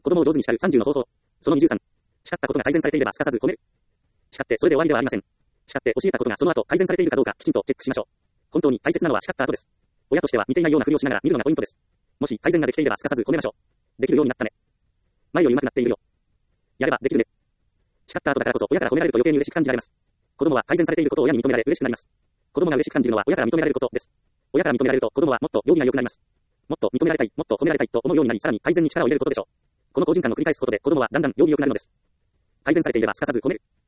子供を上手に叱る30の方法。その23。叱ったことが改善されていればすかさず褒める。叱ってそれで終わりではありません。叱って教えたことがその後改善されているかどうかきちんとチェックしましょう。本当に大切なのは叱った後です。親としては見ていないようなふりをしながら見るのがポイントです。もし改善ができていればすかさず褒めましょう。できるようになったね。前より上手くなっているよ。やればできるね。叱った後だからこそ親から褒められると余計に嬉しく感じられます。子供は改善されていることを親に認められ嬉しくなります。子供が嬉しく感じるのは親から認められることです。親から認められると子供はもっと行儀が良くなります。もっと認められたい、もっと褒められたいと思うようになり、さらに改善に力を入れることでしょう。この好循環を繰り返すことで子供はだんだん行儀良くなるのです。改善されていればすかさず褒める。